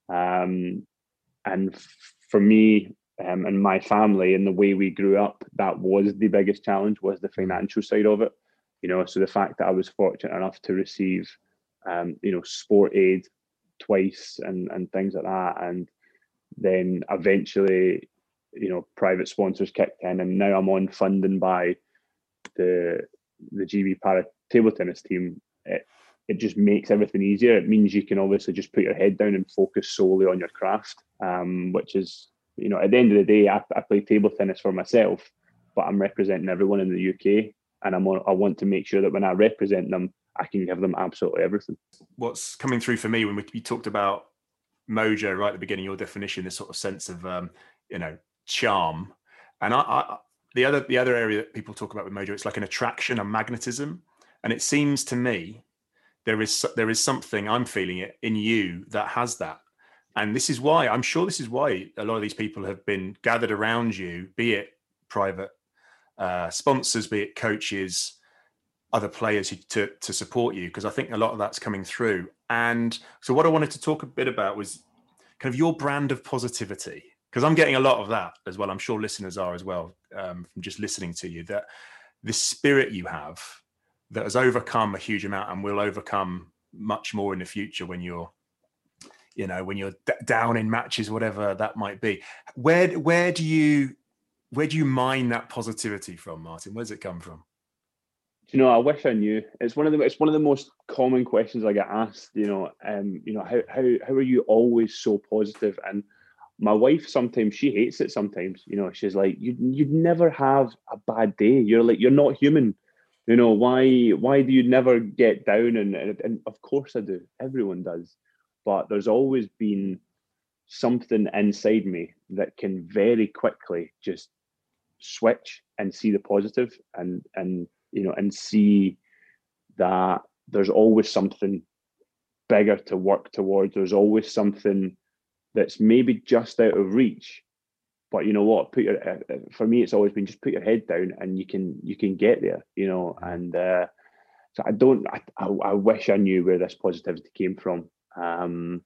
Um, and f- for me um, and my family and the way we grew up, that was the biggest challenge, was the financial side of it. You know, so the fact that I was fortunate enough to receive, um, you know, Sport Aid twice and, and things like that. And then eventually, you know, private sponsors kicked in, and now I'm on funding by the the G B Para table tennis team. It, it just makes everything easier. It means you can obviously just put your head down and focus solely on your craft, um, which is, you know, at the end of the day, I, I play table tennis for myself, but I'm representing everyone in the U K, and I'm on, I want to make sure that when I represent them, I can give them absolutely everything. What's coming through for me when we, we talked about mojo right at the beginning, your definition, this sort of sense of, um, you know, charm. And I, I, the other the other area that people talk about with mojo, it's like an attraction, a magnetism. And it seems to me there is there is something, I'm feeling it in you, that has that. And this is why, I'm sure this is why a lot of these people have been gathered around you, be it private uh, sponsors, be it coaches, other players who, to, to support you, because I think a lot of that's coming through. And so what I wanted to talk a bit about was kind of your brand of positivity, because I'm getting a lot of that as well. I'm sure listeners are as well, um, from just listening to you, that the spirit you have that has overcome a huge amount and will overcome much more in the future when you're, you know, when you're d- down in matches, whatever that might be. Where, where do you, where do you mine that positivity from, Martin? Where does it come from? You know, I wish I knew. It's one of the it's one of the most common questions I get asked. You know, um, you know, how how how are you always so positive? And my wife sometimes, she hates it. Sometimes, you know, she's like, you you'd never have a bad day. You're like, you're not human. You know, why why do you never get down? And and, and of course I do. Everyone does. But there's always been something inside me that can very quickly just switch and see the positive, and and you know, and see that there's always something bigger to work towards. There's always something that's maybe just out of reach, but you know what? Put your for me, it's always been just put your head down, and you can you can get there. You know, and uh, so I don't. I, I, I wish I knew where this positivity came from. Um,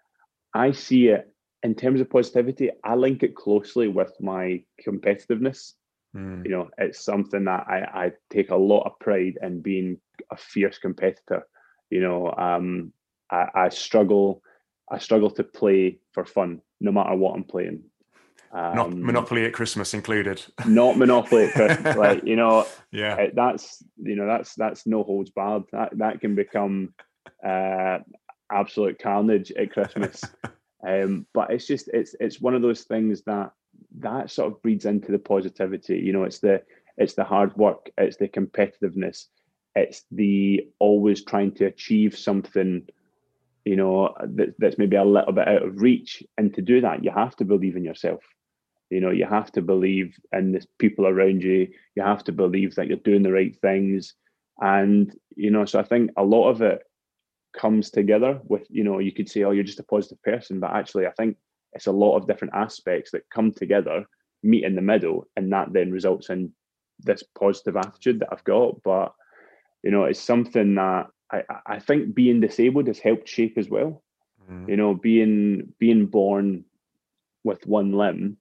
I see it in terms of positivity. I link it closely with my competitiveness. Mm. You know, it's something that I, I take a lot of pride in, being a fierce competitor. You know, um, I, I struggle. I struggle to play for fun, no matter what I'm playing. Not Um, Monopoly at Christmas included. Not Monopoly at Christmas. Like, you know, yeah, it, that's you know that's that's no holds barred. That that can become uh, absolute carnage at Christmas. Um, but it's just it's it's one of those things that that sort of breeds into the positivity. You know, it's the it's the hard work, it's the competitiveness, it's the always trying to achieve something. You know, that, that's maybe a little bit out of reach, and to do that, you have to believe in yourself. You know, you have to believe in the people around you. You have to believe that you're doing the right things, and you know, so I think a lot of it comes together with, you know, you could say, oh, you're just a positive person, but actually I think it's a lot of different aspects that come together, meet in the middle, and that then results in this positive attitude that I've got. But you know, it's something that I, I think being disabled has helped shape as well. Mm. You know, being being born with one limb,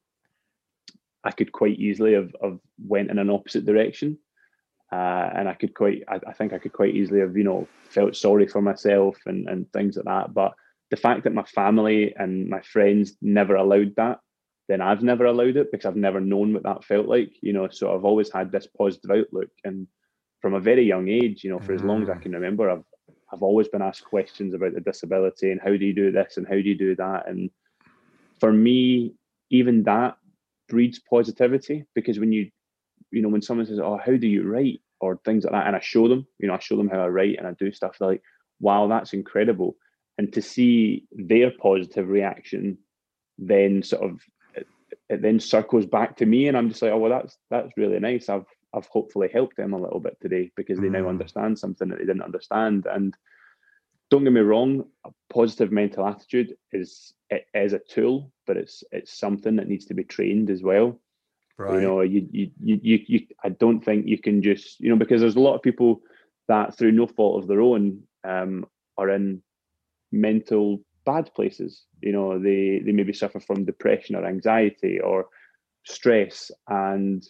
I could quite easily have, have went in an opposite direction. Uh, and I could quite, I, I think I could quite easily have, you know, felt sorry for myself and, and things like that. But the fact that my family and my friends never allowed that, then I've never allowed it because I've never known what that felt like, you know. So I've always had this positive outlook. And from a very young age, you know, for as long as I can remember, I've I've always been asked questions about the disability and how do you do this and how do you do that. And for me, even that breeds positivity, because when you, you know, when someone says, oh, how do you write, or things like that, and I show them, you know, I show them how I write and I do stuff, they're like, wow, that's incredible. And to see their positive reaction then sort of, it, it then circles back to me, and I'm just like, oh, well, that's that's really nice. I've I've hopefully helped them a little bit today because they mm. now understand something that they didn't understand. And don't get me wrong, a positive mental attitude is it is a tool, but it's it's something that needs to be trained as well. Right. You know, you, you, you, you, you, I don't think you can just, you know, because there's a lot of people that through no fault of their own um, are in mental bad places. You know, they, they maybe suffer from depression or anxiety or stress. And,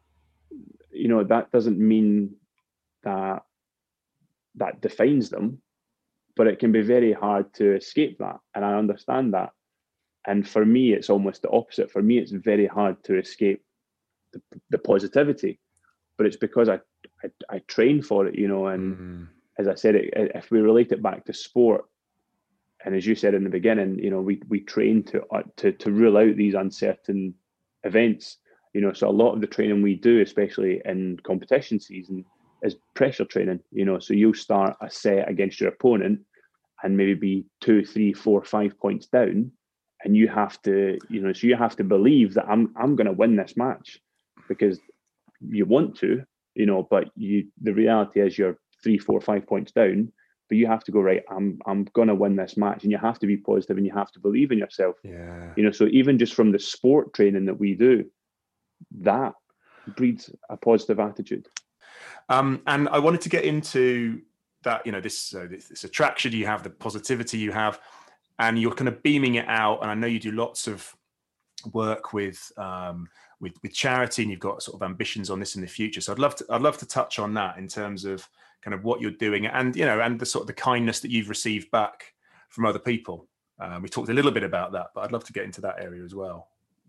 you know, that doesn't mean that that defines them, but it can be very hard to escape that. And I understand that. And for me, it's almost the opposite. For me, it's very hard to escape The, the positivity, but it's because I, I I train for it, you know. And mm. as I said, it, if we relate it back to sport, and as you said in the beginning, you know, we we train to uh, to to rule out these uncertain events, you know. So a lot of the training we do, especially in competition season, is pressure training, you know. So you'll start a set against your opponent and maybe be two, three, four, five points down, and you have to, you know, so you have to believe that I'm I'm going to win this match. Because you want to, you know, but you the reality is you're three, four, five points down, but you have to go, right, I'm I'm gonna win this match, and you have to be positive and you have to believe in yourself. Yeah. You know, so even just from the sport training that we do, that breeds a positive attitude. Um, and I wanted to get into that, you know, this, uh, this this attraction you have, the positivity you have, and you're kind of beaming it out. And I know you do lots of work with um with with charity, and you've got sort of ambitions on this in the future. So I'd love to I'd love to touch on that in terms of kind of what you're doing, and you know, and the sort of the kindness that you've received back from other people. Um, we talked a little bit about that, but I'd love to get into that area as well.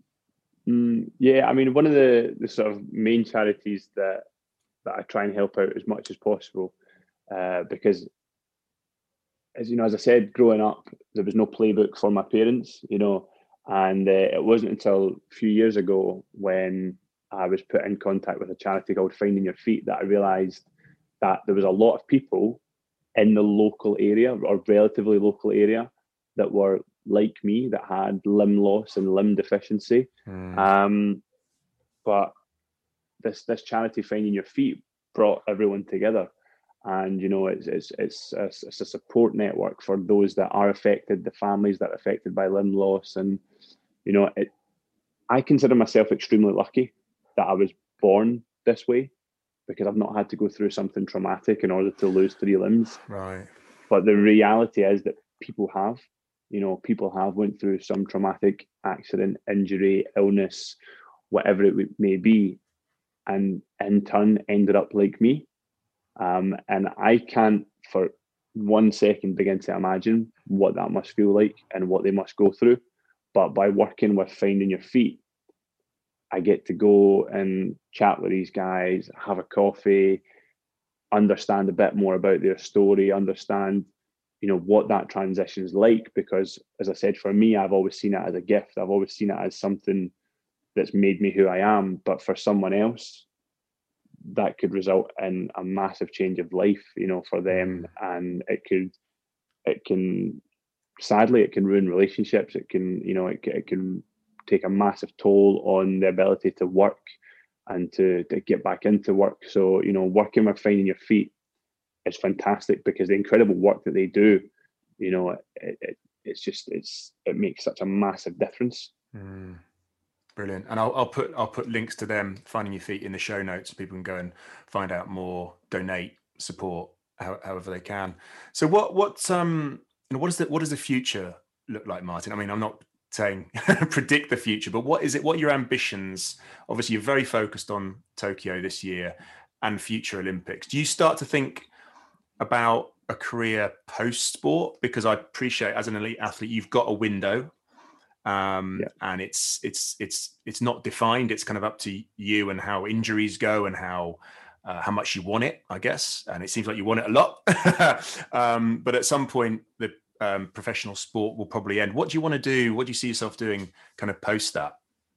Mm, yeah, I mean, one of the the sort of main charities that that I try and help out as much as possible, uh, because as you know, as I said, growing up, there was no playbook for my parents, you know. And uh, it wasn't until a few years ago when I was put in contact with a charity called Finding Your Feet that I realised that there was a lot of people in the local area, or relatively local area, that were like me, that had limb loss and limb deficiency. Mm. Um, but this this charity, Finding Your Feet, brought everyone together. And you know, it's it's it's a, it's a support network for those that are affected, the families that are affected by limb loss. And you know, it, I consider myself extremely lucky that I was born this way, because I've not had to go through something traumatic in order to lose three limbs. Right. But the reality is that people have, you know, people have went through some traumatic accident, injury, illness, whatever it may be, and in turn ended up like me. Um, and I can't for one second begin to imagine what that must feel like and what they must go through. But by working with Finding Your Feet, I get to go and chat with these guys, have a coffee, understand a bit more about their story, understand, you know, what that transition is like. Because as I said, for me, I've always seen it as a gift. I've always seen it as something that's made me who I am. But for someone else, that could result in a massive change of life, you know, for them. And it could, it can, sadly, it can ruin relationships. It can, you know, it, it can take a massive toll on the ability to work and to, to get back into work. So, you know, working with Finding Your Feet is fantastic, because the incredible work that they do, you know, it, it, it's just, it's, it makes such a massive difference. Mm. Brilliant. And I'll, I'll put I'll put links to them, Finding Your Feet, in the show notes so people can go and find out more, donate, support, how, however they can. So what what um you know, what is the what does the future look like, Martin? I mean, I'm not saying predict the future, but what is it? What are your ambitions? Obviously, you're very focused on Tokyo this year and future Olympics. Do you start to think about a career post sport? Because I appreciate, as an elite athlete, you've got a window. Um, yeah. and it's it's it's it's not defined. It's kind of up to you and how injuries go and how uh, how much you want it, I guess. And it seems like you want it a lot. um, but at some point, the um, professional sport will probably end. What do you want to do? What do you see yourself doing, kind of post that?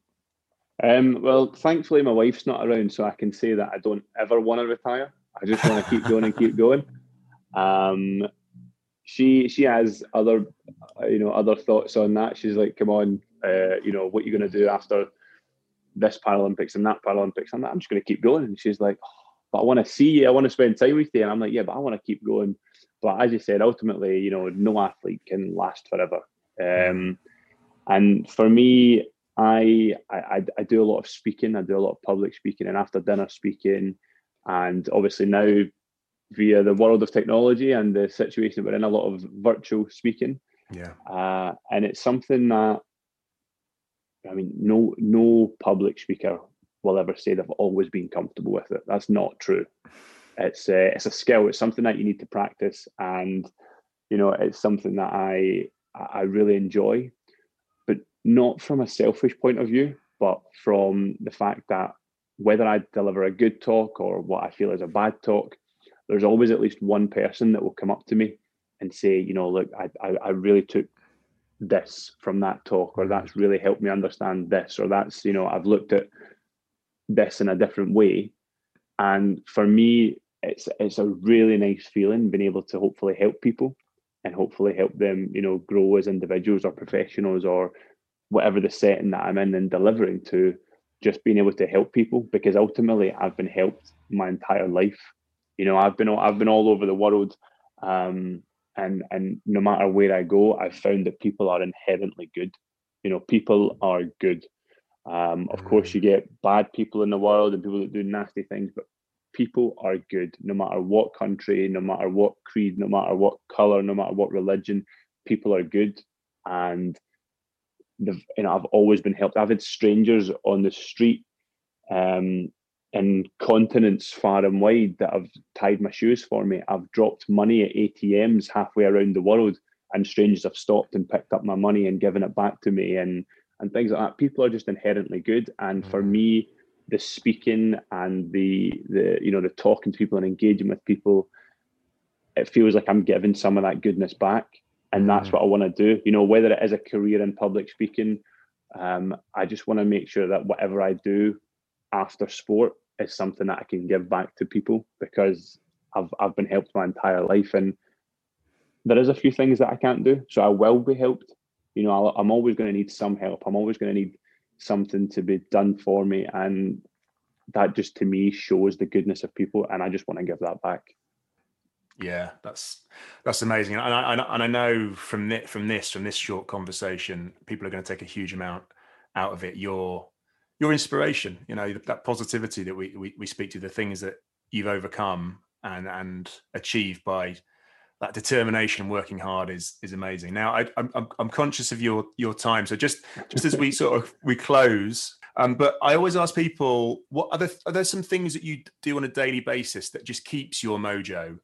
Um, well, thankfully, my wife's not around, so I can say that I don't ever want to retire. I just want to keep going and keep going. Um, she she has other, you know, other thoughts on that. She's like, come on, uh, you know, what are you going to do after this Paralympics and that Paralympics? I'm like, I'm just going to keep going. And she's like, oh, but I want to see you. I want to spend time with you. And I'm like, yeah, but I want to keep going. But as you said, ultimately, you know, no athlete can last forever. Um, and for me, I, I I do a lot of speaking. I do a lot of public speaking and after dinner speaking. And obviously now, via the world of technology and the situation we're in, a lot of virtual speaking. Yeah. Uh, and it's something that, I mean, no no public speaker will ever say they've always been comfortable with it. That's not true. It's a, it's a skill. It's something that you need to practice. And, you know, it's something that I I really enjoy, but not from a selfish point of view, but from the fact that whether I deliver a good talk or what I feel is a bad talk, there's always at least one person that will come up to me and say, you know, look, I, I, I really took this from that talk, or that's really helped me understand this, or that's, you know, I've looked at this in a different way. And for me, it's it's a really nice feeling being able to hopefully help people and hopefully help them, you know, grow as individuals or professionals or whatever the setting that I'm in and delivering to, just being able to help people, because ultimately I've been helped my entire life. You know, I've been I've been all over the world, um, and and no matter where I go, I've found that people are inherently good. You know, people are good. Um, of course, you get bad people in the world and people that do nasty things, but people are good, no matter what country, no matter what creed, no matter what color, no matter what religion. People are good, and the you know I've always been helped. I've had strangers on the street, um, in continents far and wide, that have tied my shoes for me. I've dropped money at A T Ms halfway around the world, and strangers have stopped and picked up my money and given it back to me, and and things like that. People are just inherently good, and for me, the speaking and the the you know the talking to people and engaging with people, it feels like I'm giving some of that goodness back, and that's what I want to do. You know, whether it is a career in public speaking, um, I just want to make sure that whatever I do after sport is something that I can give back to people, because I've I've been helped my entire life, and there is a few things that I can't do, so I will be helped. You know, I'll, I'm always going to need some help. I'm always going to need something to be done for me, and that just to me shows the goodness of people, and I just want to give that back. Yeah, that's that's amazing, and I and I know from this from this from this short conversation, people are going to take a huge amount out of it. Your your inspiration, you know, that positivity that we we, we speak to, the things that you've overcome and and achieved by that determination and working hard is is amazing. Now, I, I'm I'm conscious of your your time, so just just as we sort of we close, um, but I always ask people, what are there are there some things that you do on a daily basis that just keeps your mojo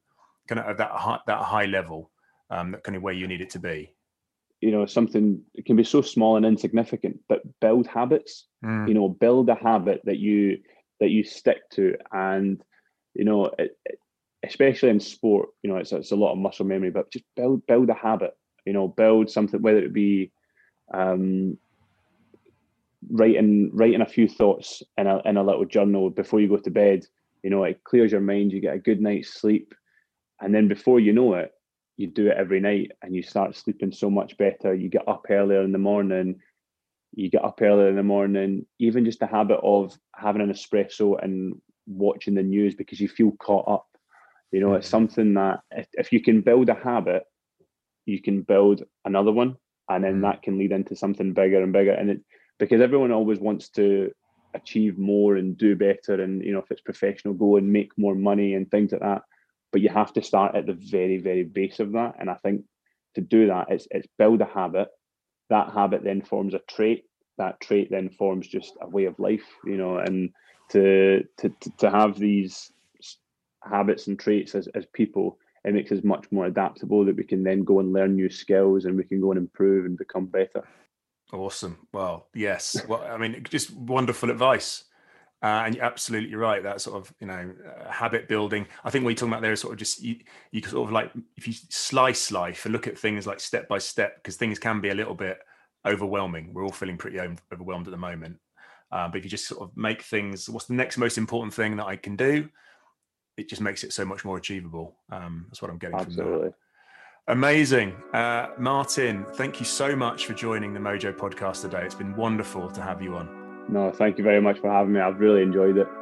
kind of at that high, that high level, um, that kind of where you need it to be? You know, something, it can be so small and insignificant, but build habits. Mm. You know, build a habit that you that you stick to, and you know, it, it, especially in sport, you know, it's it's a lot of muscle memory, but just build build a habit. You know, build something, whether it be um, writing writing a few thoughts in a in a little journal before you go to bed. You know, it clears your mind. You get a good night's sleep, and then before you know it, you do it every night and you start sleeping so much better. You get up earlier in the morning. You get up earlier in the morning. Even just the habit of having an espresso and watching the news because you feel caught up. You know, mm-hmm. It's something that if, if you can build a habit, you can build another one, and then mm-hmm. that can lead into something bigger and bigger. And it, because everyone always wants to achieve more and do better, and you know, if it's professional, go and make more money and things like that. But you have to start at the very, very base of that. And I think to do that, it's it's build a habit. That habit then forms a trait. That trait then forms just a way of life, you know. And to to to have these habits and traits as, as people, it makes us much more adaptable, that we can then go and learn new skills and we can go and improve and become better. Awesome. Well, yes. Well, I mean, just wonderful advice. Uh, and you're absolutely right. That sort of, you know, uh, habit building. I think what you're talking about there is sort of just, you, you can sort of like, if you slice life and look at things like step by step, because things can be a little bit overwhelming. We're all feeling pretty overwhelmed at the moment. Uh, but if you just sort of make things, what's the next most important thing that I can do? It just makes it so much more achievable. Um, that's what I'm getting Absolutely. from that. Amazing. Uh, Martin, thank you so much for joining the Mojo podcast today. It's been wonderful to have you on. No, thank you very much for having me. I've really enjoyed it.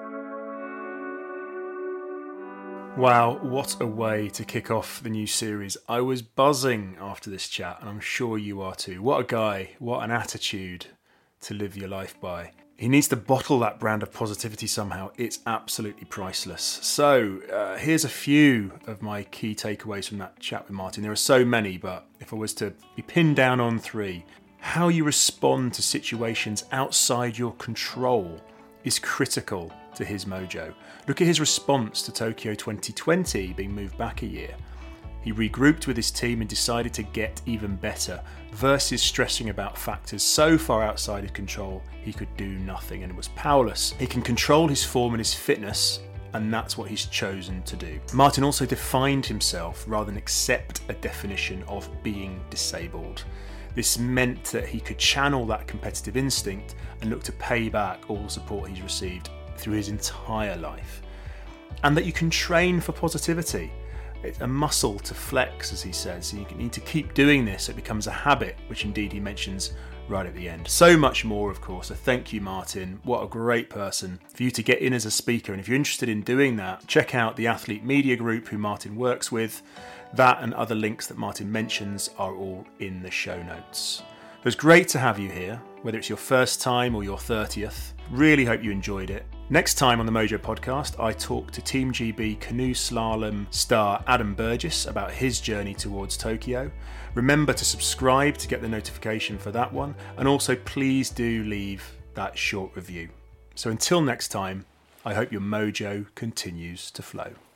Wow, what a way to kick off the new series. I was buzzing after this chat, and I'm sure you are too. What a guy, what an attitude to live your life by. He needs to bottle that brand of positivity somehow. It's absolutely priceless. So uh, here's a few of my key takeaways from that chat with Martin. There are so many, but if I was to be pinned down on three, how you respond to situations outside your control is critical to his mojo. Look at his response to Tokyo twenty twenty being moved back a year. He regrouped with his team and decided to get even better, versus stressing about factors so far outside his control he could do nothing and was powerless. He can control his form and his fitness, and that's what he's chosen to do. Martin also defined himself rather than accept a definition of being disabled. This meant that he could channel that competitive instinct and look to pay back all the support he's received through his entire life. And that you can train for positivity. It's a muscle to flex, as he says. You need to keep doing this so it becomes a habit, which indeed he mentions right at the end. So much more, of course. So thank you, Martin. What a great person for you to get in as a speaker. And if you're interested in doing that, check out the Athlete Media Group, who Martin works with. That and other links that Martin mentions are all in the show notes. It was great to have you here, whether it's your first time or your thirtieth. Really hope you enjoyed it. Next time on the Mojo podcast, I talk to Team G B canoe slalom star Adam Burgess about his journey towards Tokyo. Remember to subscribe to get the notification for that one, and also please do leave that short review. So until next time, I hope your mojo continues to flow.